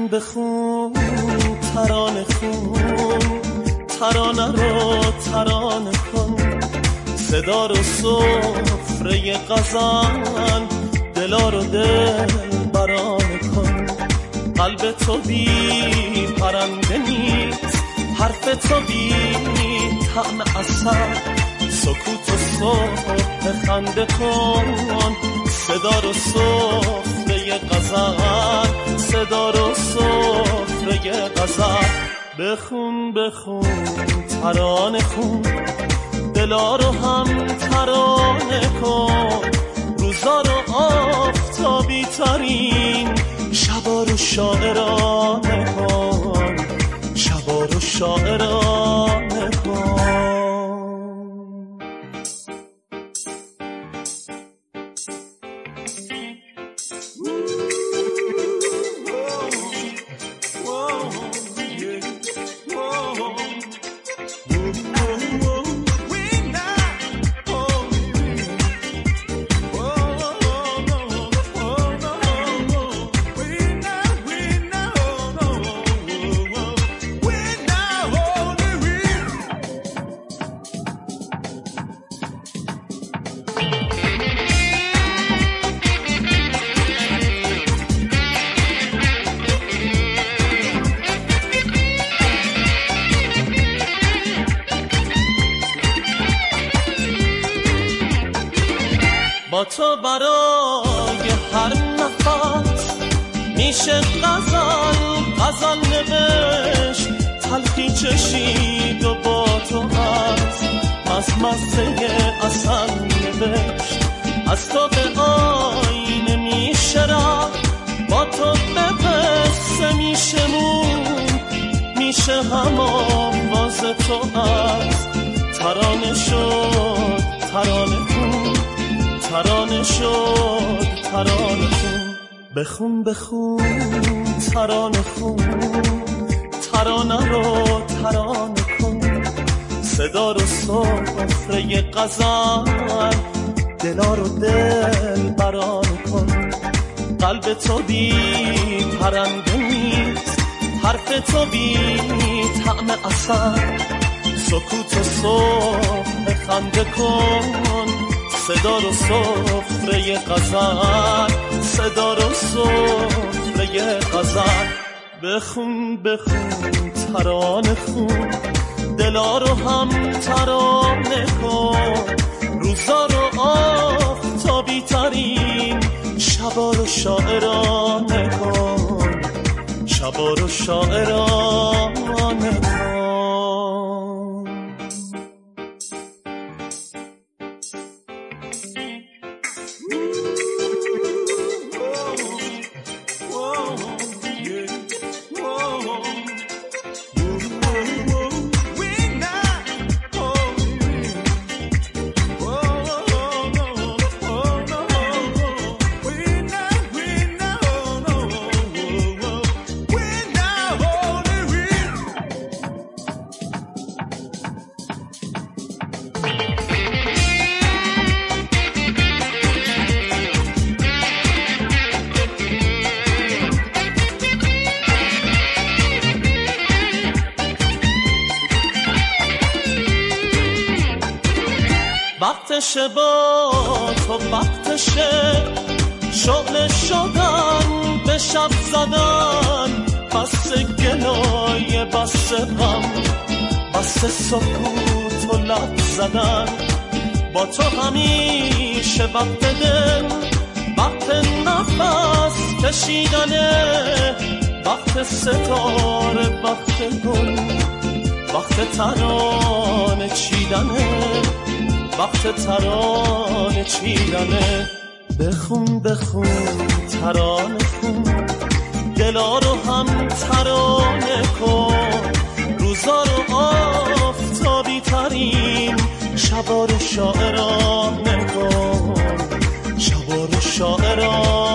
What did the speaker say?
بخون ترانه خون، ترانه رو ترانه کن، صدا رو سفره غزل، دلا رو دل برانه کن. قلب تو بی پرنده نیست، حرف تو بی طعم عسل، سکوت و صبح خنده کن، صدا رو سفره غزل، صدا رو سفره غزل. بخون بخون ترانه خون، دلا رو هم ترانه کن، روزا رو آفتابی ترین، شبا رو شاعرانه کن، شبا رو شاعرانه کن. با تو برای هر نفس میشه غزل، غزل نوشت، تلخی چشید و با تو هست مزمزه اصل نوشت. از تو به آینه میشه رفت، با تو به قصه میشه مون، میشه همان باز تو هست. ترانه شد ترانه کن، ترانه شد ترانه کن. بخون بخون ترانه خون، ترانه رو ترانه کن، صدا رو سفره غزل، دلا رو دل برانه کن. قلب تو بی پرنده نیست، حرف تو بی طعم عسل، سکوت و صبح خنده کن، صدا رو سفره غزل، صدا رو سفره غزل. بخون بخون ترانه خون، دلا رو هم ترانه کن، روزا رو آفتابی ترین، شبا رو شاعرانه کن، شبا رو شاعرانه کن. وقتشه با تو وقتشه، شغل شدن به شب زدن، بس گلای بس غم، بس سکوت و لب زدن. با تو همیشه وقت دل، وقت نفس کشیدنه، وقت ستاره، وقت گل، وقت ترانه چیدنه، وقت ترانه چیدنه. بخون بخون ترانه خون، دلا رو هم ترانه کن، روزا رو آفتابی ترین، شبا رو شاعرانه کن، شبا رو شاعرانه